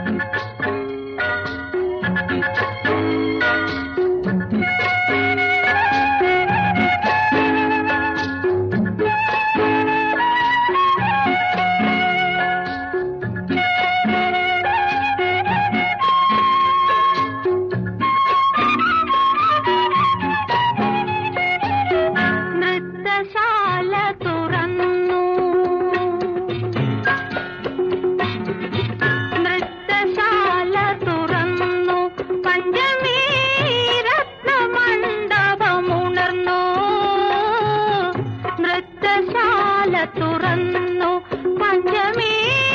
തുറന്നു പഞ്ചമീ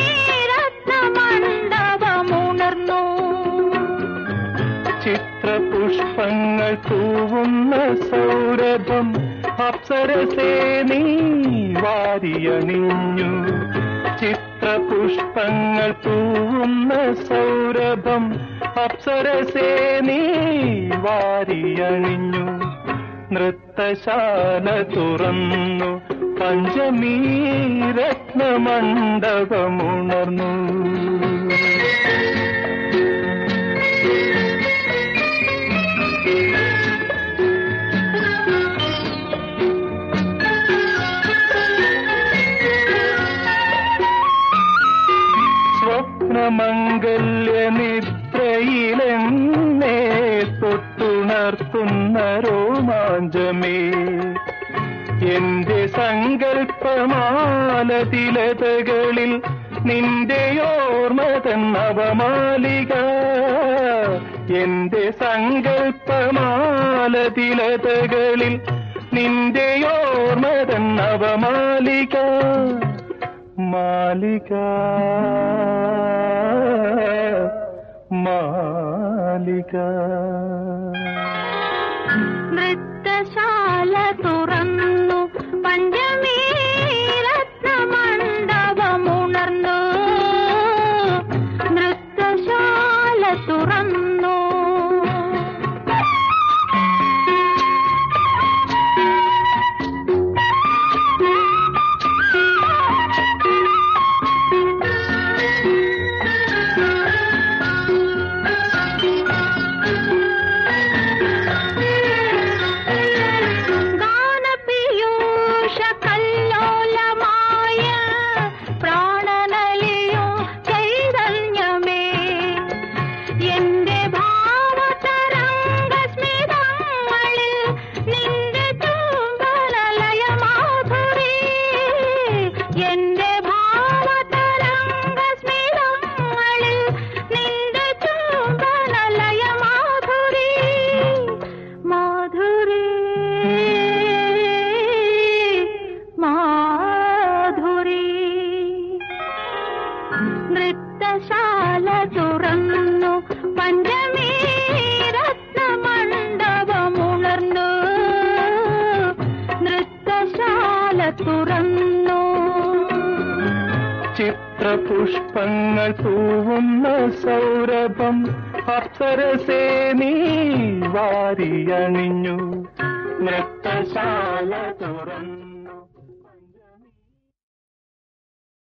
രത്നമണ്ഡപമുണർന്നു. ചിത്രപുഷ്പങ്ങൾ തൂവുന്ന സൗരഭം അപ്സരസേ നീ വാരിയണിഞ്ഞു. ചിത്രപുഷ്പങ്ങൾ തൂവുന്ന സൗരഭം അപ്സരസേ നീ വാരിയണിഞ്ഞു. നൃത്തശാല തുറന്നു പഞ്ചമീ രത്നമണ്ഡപമുണർന്നു. സ്വപ്നമംഗല്യനിദ്രയിലെന്നെ തൊട്ടുണർത്തുന്ന രോമാഞ്ചമേ, എന്റെ സങ്കൽപ്പമാലതിലതകളിൽ നിന്റെ ഓർമ്മതൻ നവമാലിക. എന്റെ സങ്കൽപ്പമാലതിലതകളിൽ നിന്റെ ഓർമ്മതൻ നവമാലിക. മാലിക മാലിക. നൃത്തശാല തുറന്നു പഞ്ചമീ രത്നമണ്ഡപമുണർന്നു. നൃത്തശാല തുറന്നു. നൃത്തശാല തുറന്നു പഞ്ചമീ രത്നമണ്ഡപമുണർന്നു. നൃത്തശാല തുറന്നു. ചിത്രപുഷ്പങ്ങൾ തൂവുന്ന സൗരഭം അപ്സരസേ നീ വാരിയണിഞ്ഞു. നൃത്തശാല തുറന്നു.